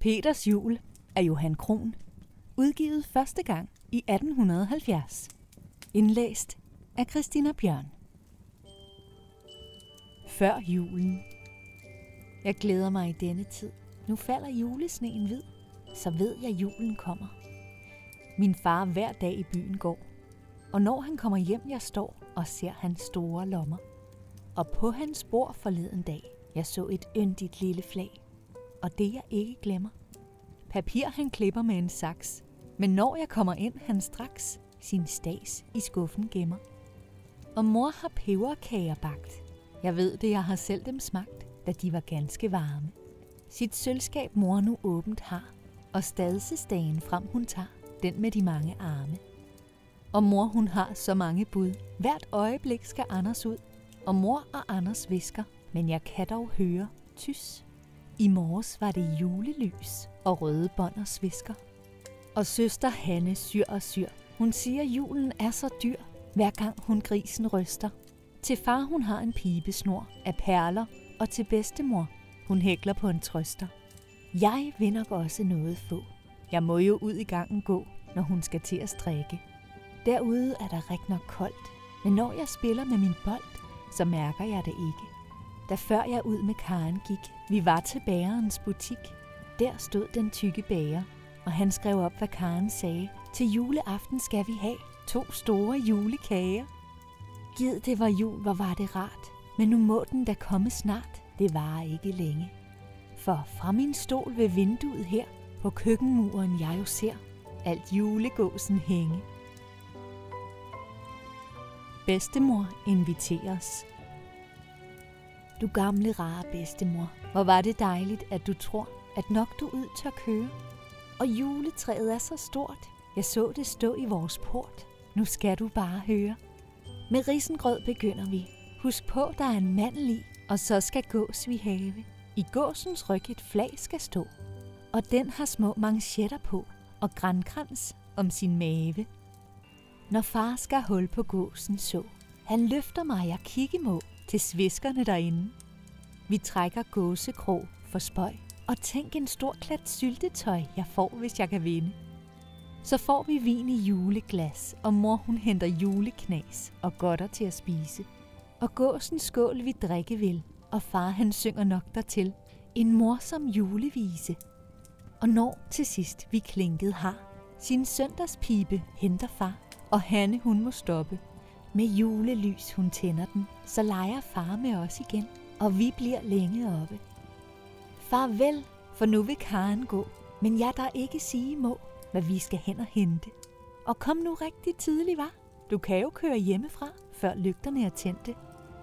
Peters jul af Johan Krohn. Udgivet første gang i 1870. Indlæst af Christina Bjørn. Før julen. Jeg glæder mig i denne tid. Nu falder julesneen hvid, så ved jeg, julen kommer. Min far hver dag i byen går, og når han kommer hjem, jeg står og ser hans store lommer. Og på hans bord forleden dag, jeg så et yndigt lille flag, og det jeg ikke glemmer. Papir han klipper med en saks, men når jeg kommer ind, han straks sin stads i skuffen gemmer. Og mor har peberkager bagt. Jeg ved det, jeg har selv dem smagt, da de var ganske varme. Sit sølvskab mor nu åbent har, og stadsestagen frem hun tager, den med de mange arme. Og mor hun har så mange bud, hvert øjeblik skal Anders ud. Og mor og Anders visker, men jeg kan dog høre tys. I morges var det julelys og røde bånd og svisker. Og søster Hanne syr og syr. Hun siger, julen er så dyr, hver gang hun grisen ryster. Til far hun har en pibesnor af perler, og til bedstemor hun hækler på en trøster. Jeg vil nok også noget få. Jeg må jo ud i gangen gå, når hun skal til at strikke. Derude er der rigtig nok koldt, men når jeg spiller med min bold, så mærker jeg det ikke. Da før jeg ud med Karen gik, vi var til bagerens butik. Der stod den tykke bager, og han skrev op, hvad Karen sagde. Til juleaften skal vi have 2 store julekager. Gid det var jul, hvor var det rart, men nu må den da komme snart. Det varer ikke længe. For fra min stol ved vinduet her, på køkkenmuren jeg jo ser, alt julegåsen hænge. Bedstemor inviteres. Du gamle rare bedstemor, hvor var det dejligt, at du tror, at nok du ud tør køre. Og juletræet er så stort, jeg så det stå i vores port. Nu skal du bare høre. Med risengrød begynder vi. Husk på, der er en mandel i, og så skal gås vi have. I gåsens ryg et flag skal stå, og den har små manchetter på, og grankrans om sin mave. Når far skal hul på gåsen så, han løfter mig, jeg kigge må, til sviskerne derinde. Vi trækker gåsekrog for spøj, og tænk en stor klat syltetøj, jeg får, hvis jeg kan vinde. Så får vi vin i juleglas, og mor hun henter juleknas og godter til at spise. Og gåsens skål vi drikke vil, og far han synger nok dertil, en morsom julevise. Og når til sidst vi klinket har, sin søndagspibe henter far, og Hanne hun må stoppe. Med julelys hun tænder den, så leger far med os igen, og vi bliver længe oppe. Farvel, for nu vil Karen gå, men jeg der ikke sige må, hvad vi skal hen og hente. Og kom nu rigtig tidligt, var. Du kan jo køre hjemmefra, før lygterne er tændte.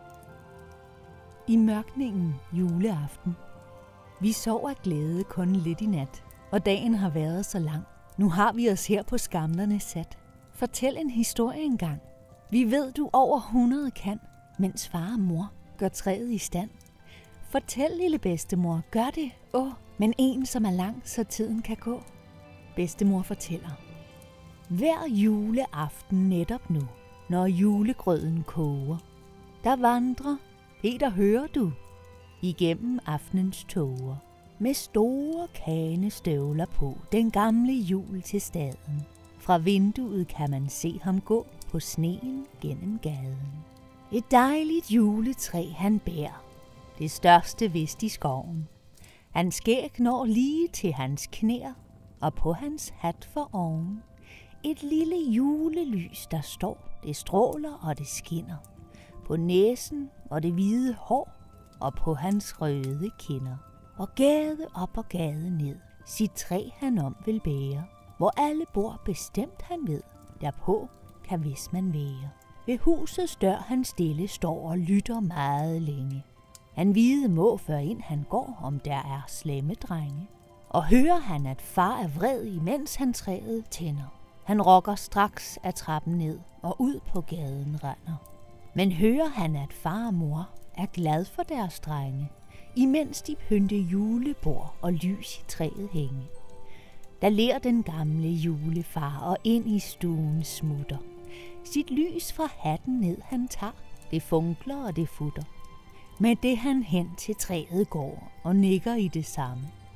I mørkningen juleaften. Vi sov af glæde kun lidt i nat, og dagen har været så lang. Nu har vi os her på skamlerne sat. Fortæl en historie engang. Vi ved, du over 100 kan, mens far og mor gør træet i stand. Fortæl, lille bedstemor, gør det, men en, som er lang, så tiden kan gå. Bedstemor fortæller. Hver juleaften netop nu, når julegrøden koger, der vandrer, Peter hører du, igennem aftenens tåger, med store kanestøvler på, den gamle jul til staden. Fra vinduet kan man se ham gå på sneen gennem gaden. Et dejligt juletræ han bærer, det største vist i skoven. Hans skæg når lige til hans knæer, og på hans hat for oven. Et lille julelys der står, det stråler og det skinner. På næsen og det hvide hår, og på hans røde kinder. Og gade op og gade ned, sit træ han om vil bære. Hvor alle bor bestemt han ved, derpå kan hvis man være. Ved husets dør han stille står og lytter meget længe. Han vide må før ind han går, om der er slemme drenge. Og hører han, at far er vred, imens han træet tænder. Han rokker straks af trappen ned og ud på gaden render. Men hører han, at far og mor er glad for deres drenge, imens de pynte julebord og lys i træet hænge. Der ler den gamle julefar og ind i stuen smutter. Sit lys fra hatten ned han tager, det funkler og det futter. Med det han hen til træet går og nikker i det samme.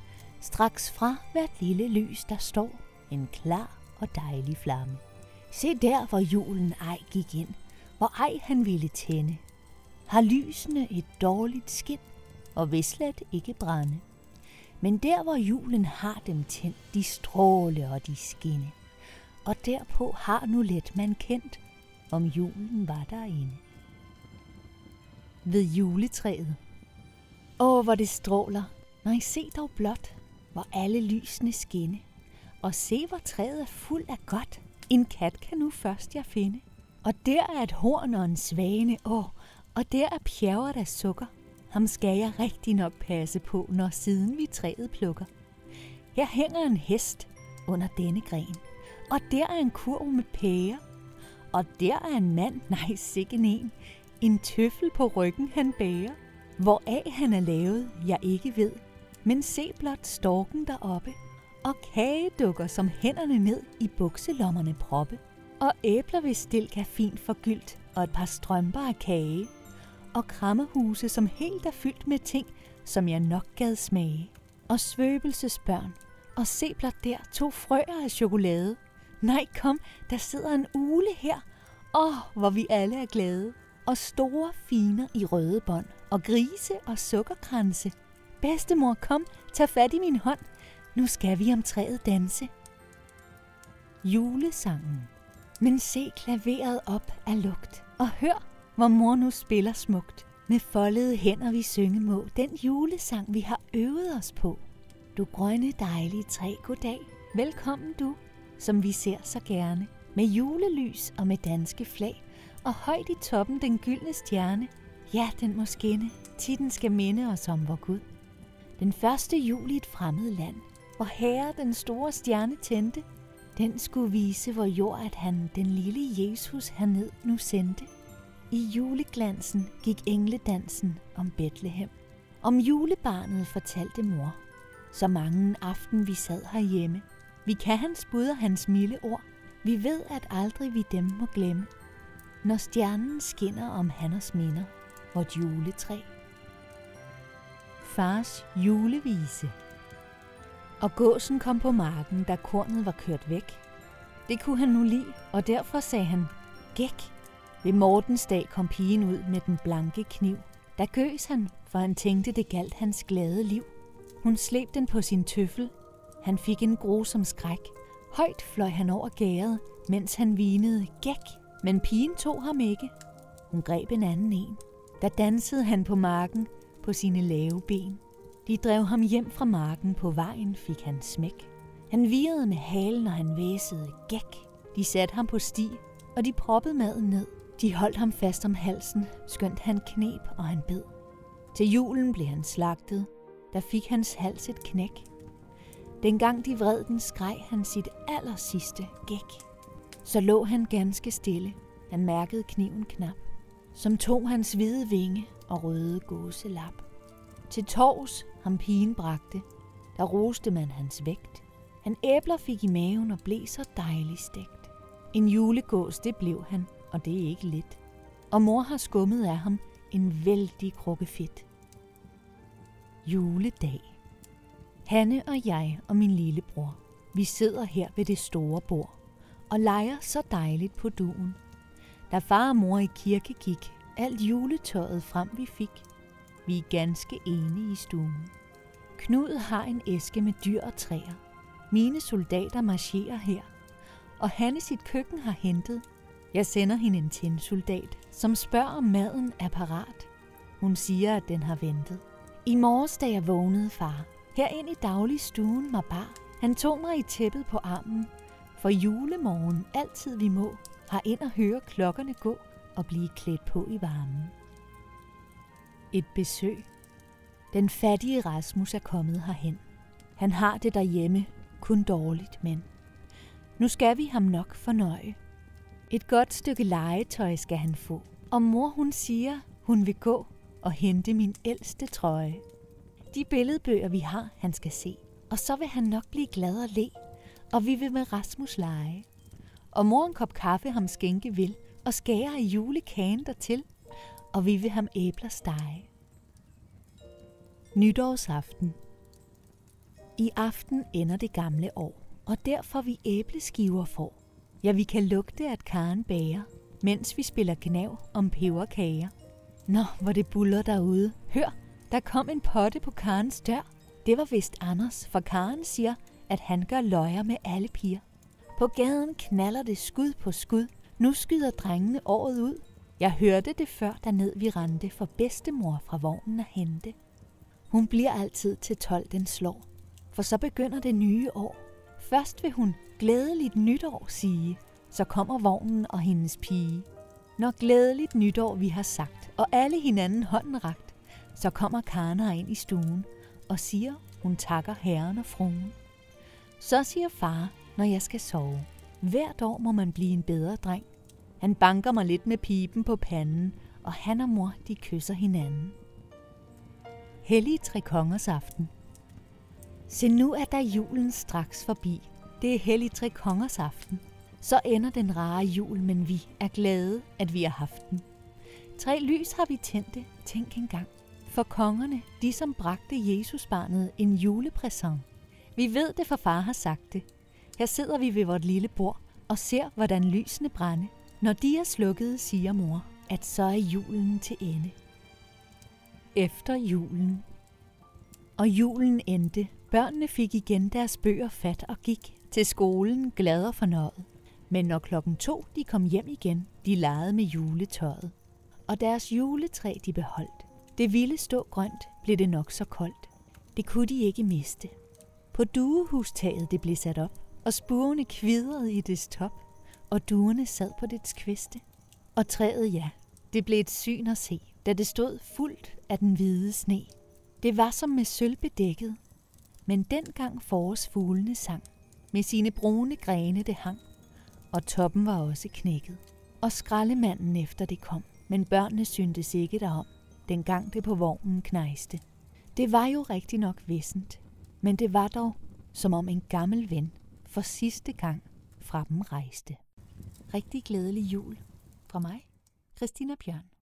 Straks fra hvert lille lys, der står en klar og dejlig flamme. Se der, hvor julen ej gik ind, hvor ej han ville tænde. Har lysene et dårligt skin, og vil slet ikke brænde. Men der, hvor julen har dem tændt, de stråle og de skinne. Og derpå har nu let man kendt, om julen var derinde. Ved juletræet. Hvor det stråler. Nej, se dog blot, hvor alle lysene skinne. Og se, hvor træet er fuld af godt. En kat kan nu først jeg finde. Og der er et horn og en svane, og der er pjerret af sukker. Ham skal jeg rigtig nok passe på, når siden vi træet plukker. Her hænger en hest under denne gren, og der er en kurv med pærer. Og der er en mand, nej sikke en tøffel på ryggen han bærer. Hvoraf han er lavet, jeg ikke ved, men se blot storken deroppe, og kagedukker som hænderne ned i bukselommerne proppe, og æbler ved stilk er fint forgyldt, og et par strømper af kage, og krammerhuse som helt er fyldt med ting, som jeg nok gad smage, og svøbelsesbørn, og se blot der 2 frøer af chokolade. Nej kom, der sidder en ugle her, hvor vi alle er glade, og store finer i røde bånd, og grise og sukkerkranse. Bedstemor, kom, tag fat i min hånd, nu skal vi om træet danse. Julesangen. Men se klaveret op af lugt, og hør, hvor mor nu spiller smukt. Med foldede hænder vi synge må, den julesang vi har øvet os på. Du grønne dejlige træ, goddag, velkommen du, som vi ser så gerne. Med julelys og med danske flag, og højt i toppen den gyldne stjerne. Ja, den må skinne, til den skal minde os om vor Gud. Den første jul i et fremmed land, hvor Herre den store stjerne tændte, den skulle vise vor jord, at han, den lille Jesus herned nu sendte. I juleglansen gik engledansen om Betlehem. Om julebarnet fortalte mor. Så mange aften vi sad herhjemme. Vi kan hans bud og hans milde ord. Vi ved, at aldrig vi dem må glemme. Når stjernen skinner om Hanners minder, vort juletræ. Fars julevise. Og gåsen kom på marken, da kornet var kørt væk. Det kunne han nu lide, og derfor sagde han, gæk. Ved Mortensdag kom pigen ud med den blanke kniv. Der gøs han, for han tænkte, det galt hans glade liv. Hun slæb den på sin tøffel. Han fik en grusom skræk. Højt fløj han over gærdet, mens han hvinede, gæk. Men pigen tog ham ikke. Hun greb en anden. Der dansede han på marken på sine lave ben. De drev ham hjem fra marken, på vejen fik han smæk. Han virrede med halen, og han væsede, gæk. De satte ham på sti, og de proppede maden ned. De holdt ham fast om halsen, skønt han kneb, og han bed. Til julen blev han slagtet, der fik hans hals et knæk. Dengang de vred den, skreg han sit allersidste gæk. Så lå han ganske stille, han mærkede kniven knap, som tog hans hvide vinge og røde gåselap. Til torvs ham pigen bragte, der roste man hans vægt. Han æbler fik i maven og blev så dejligt stegt. En julegås det blev han, og det er ikke lidt. Og mor har skummet af ham en vældig krukke fedt. Juledag. Hanne og jeg og min lillebror, vi sidder her ved det store bord og leger så dejligt på duen. Da far og mor i kirke gik, alt juletøjet frem vi fik. Vi er ganske enige i stuen. Knud har en æske med dyr og træer. Mine soldater marcherer her, og Hanne sit køkken har hentet. Jeg sender hende en tinsoldat, som spørger om maden er parat. Hun siger, at den har ventet. I morges, da jeg vågnede, far, herind i dagligstuen var bar. Han tog mig i tæppet på armen, for julemorgen altid vi må, har ind og høre klokkerne gå og blive klædt på i varmen. Et besøg. Den fattige Rasmus er kommet herhen. Han har det derhjemme, kun dårligt, men nu skal vi ham nok fornøje. Et godt stykke legetøj skal han få, og mor hun siger, hun vil gå og hente min ældste trøje. De billedbøger vi har, han skal se, og så vil han nok blive glad og le, og vi vil med Rasmus lege. Og mor en kop kaffe ham skænke vil, og skære i julekagen dertil, og vi vil ham æbler stege. Nytårsaften. I aften ender det gamle år, og derfor vi æbleskiver får. Ja, vi kan lugte, at Karen bager, mens vi spiller gnav om peberkager. Nå, hvor det buller derude. Hør, der kom en potte på Karens dør. Det var vist Anders, for Karen siger, at han gør løjer med alle piger. På gaden knaller det skud på skud. Nu skyder drengene året ud. Jeg hørte det før, derned vi rendte for bedstemor fra vognen at hente. Hun bliver altid til 12, den slår, for så begynder det nye år. Først vil hun glædeligt nytår sige, så kommer vognen og hendes pige. Når glædeligt nytår vi har sagt, og alle hinanden hånden rakt, så kommer Karen ind i stuen og siger, hun takker herren og fruen. Så siger far, når jeg skal sove, hvert år må man blive en bedre dreng. Han banker mig lidt med piben på panden, og han og mor, de kysser hinanden. Hellige Tre Kongers aften. Se, nu er der julen straks forbi. Det er Hellige Tre Kongers aften. Så ender den rare jul, men vi er glade, at vi har haft den. 3 lys har vi tændte, tænk engang. For kongerne, de som bragte Jesusbarnet en julepræsent. Vi ved det, for far har sagt det. Her sidder vi ved vort lille bord og ser, hvordan lysene brænde. Når de er slukkede, siger mor, at så er julen til ende. Efter julen. Og julen endte. Børnene fik igen deres bøger fat og gik til skolen glad og fornøjet. Men når 2:00 de kom hjem igen, de legede med juletøjet. Og deres juletræ de beholdt. Det ville stå grønt, blev det nok så koldt. Det kunne de ikke miste. På duehustaget det blev sat op, og spurvene kvidrede i dets top, og duerne sad på dets kviste. Og træet, ja, det blev et syn at se, da det stod fuldt af den hvide sne. Det var som med sølv bedækket, men dengang forårsfuglene sang, med sine brune grene det hang, og toppen var også knækket. Og skraldemanden efter det kom, men børnene syntes ikke derom, dengang det på vognen knejste. Det var jo rigtig nok vissent, men det var dog, som om en gammel ven for sidste gang fra dem rejste. Rigtig glædelig jul fra mig, Christina Bjørn.